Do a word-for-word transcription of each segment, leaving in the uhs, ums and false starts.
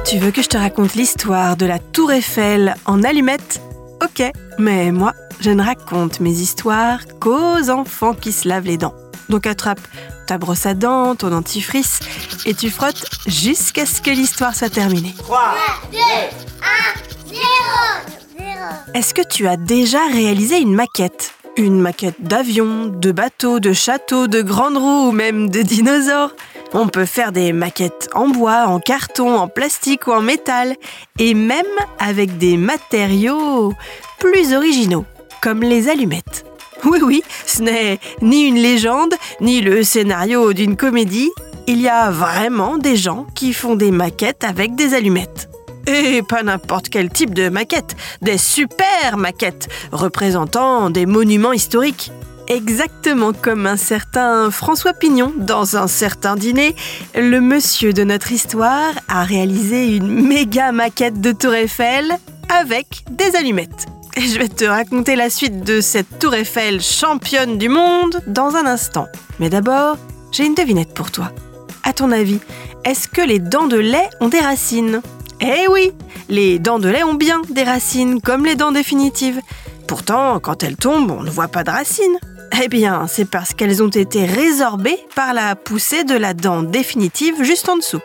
Tu veux que je te raconte l'histoire de la Tour Eiffel en allumettes ? Ok, mais moi, je ne raconte mes histoires qu'aux enfants qui se lavent les dents. Donc attrape ta brosse à dents, ton dentifrice, et tu frottes jusqu'à ce que l'histoire soit terminée. trois, deux, un, zéro. Est-ce que tu as déjà réalisé une maquette ? Une maquette d'avion, de bateau, de château, de grandes roues ou même de dinosaures ? On peut faire des maquettes en bois, en carton, en plastique ou en métal, et même avec des matériaux plus originaux, comme les allumettes. Oui, oui, ce n'est ni une légende, ni le scénario d'une comédie. Il y a vraiment des gens qui font des maquettes avec des allumettes. Et pas n'importe quel type de maquette, des super maquettes représentant des monuments historiques. Exactement comme un certain François Pignon dans un certain dîner, le monsieur de notre histoire a réalisé une méga maquette de Tour Eiffel avec des allumettes. Et je vais te raconter la suite de cette Tour Eiffel championne du monde dans un instant. Mais d'abord, j'ai une devinette pour toi. À ton avis, est-ce que les dents de lait ont des racines ? Eh oui, les dents de lait ont bien des racines, comme les dents définitives. Pourtant, quand elles tombent, on ne voit pas de racines. Eh bien, c'est parce qu'elles ont été résorbées par la poussée de la dent définitive juste en dessous.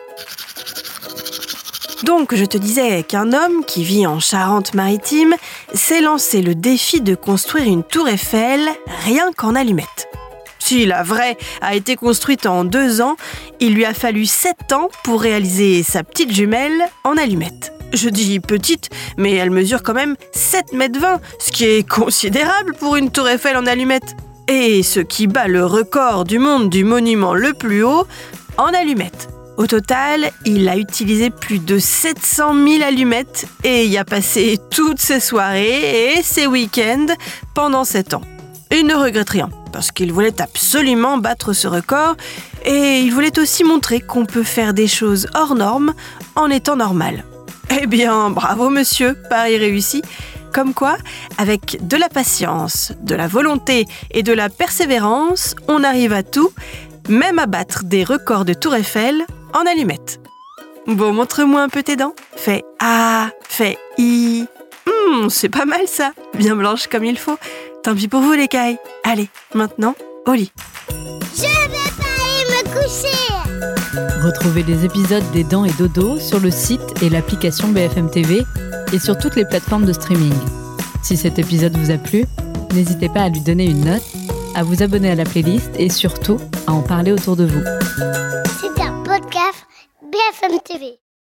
Donc, je te disais qu'un homme qui vit en Charente-Maritime s'est lancé le défi de construire une tour Eiffel rien qu'en allumettes. Si la vraie a été construite en deux ans, il lui a fallu sept ans pour réaliser sa petite jumelle en allumettes. Je dis petite, mais elle mesure quand même sept mètres vingt, ce qui est considérable pour une tour Eiffel en allumettes. Et ce qui bat le record du monde du monument le plus haut en allumettes. Au total, il a utilisé plus de sept cent mille allumettes et y a passé toutes ses soirées et ses week-ends pendant sept ans. Il ne regrette rien, parce qu'il voulait absolument battre ce record et il voulait aussi montrer qu'on peut faire des choses hors normes en étant normal. Eh bien, bravo monsieur, pari réussi. Comme quoi, avec de la patience, de la volonté et de la persévérance, on arrive à tout, même à battre des records de Tour Eiffel en allumettes. Bon, montre-moi un peu tes dents. Fais A, fais I. Hum, c'est pas mal ça, bien blanche comme il faut. Tant pis pour vous les cailles. Allez, maintenant, au lit. Je vais pas aller me coucher. Retrouvez les épisodes des Dents et Dodo sur le site et l'application B F M T V et sur toutes les plateformes de streaming. Si cet épisode vous a plu, n'hésitez pas à lui donner une note, à vous abonner à la playlist et surtout à en parler autour de vous. C'est un podcast B F M T V.